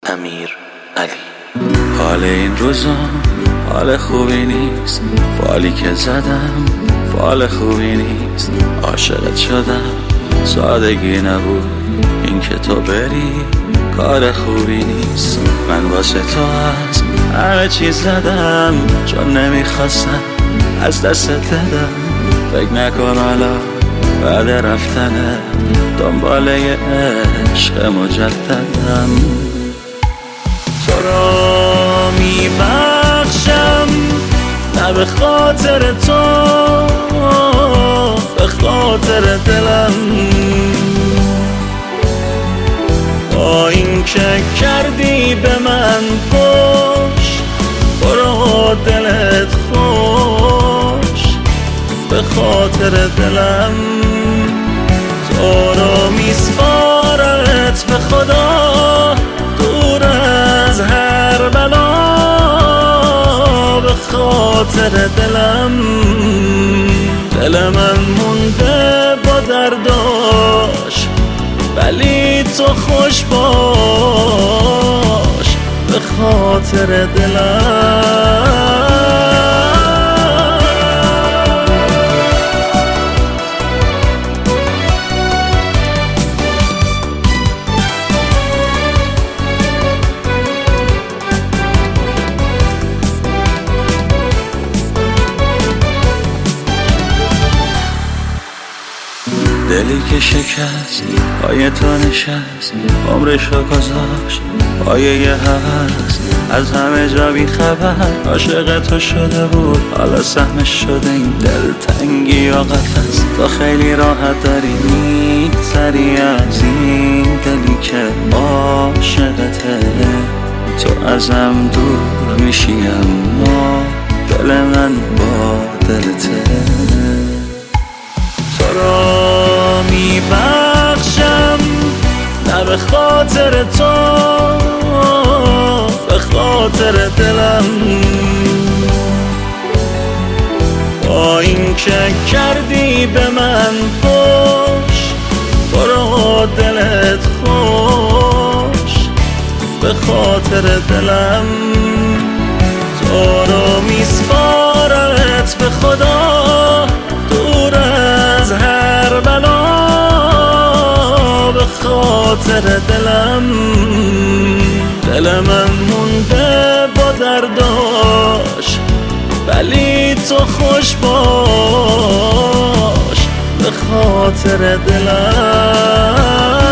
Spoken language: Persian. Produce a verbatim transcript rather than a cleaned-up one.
امیر علی. حال این روزا حال خوبی نیست، فالی که زدم فال خوبی نیست. عاشقت شدم سادگی نبود، این که تو بری کار خوبی نیست. من واسه تو از همه چیز زدم، چون نمیخواستم از دست دادم. فکر نکن حالا بعد رفتنه دنباله عشق مجددم. تو را میبخشم نه به خاطر تو، به خاطر دلم. با این که کردی به من خوش، برو دلت خوش به خاطر دلم. تو رو میسپارمت به خدا، دور از هر بلا به خاطر دلم. دل من مونده با درداش، ولی تو خوش باش به خاطر دلم. دلی که شکست پای تو نشست، عمرشو گذاشت پای یه هست. از همه جا بی خبر عاشق تو شده بود، حالا سهمش شده این دلتنگی و قفس. تو خیلی راحت داری میگذری از این دلی که عاشقته. تو ازم دور میشی اما دل من با دلته. تو را میبخشم نه به خاطر تو، به خاطر دلم. با این که کردی به من خوش، برو دلت خوش به خاطر دلم. تو رو میسپارمت به خدا، دور از هر بلا به خاطر دلم. دل من مونده با درداش، ولی تو خوش باش به خاطر دلم.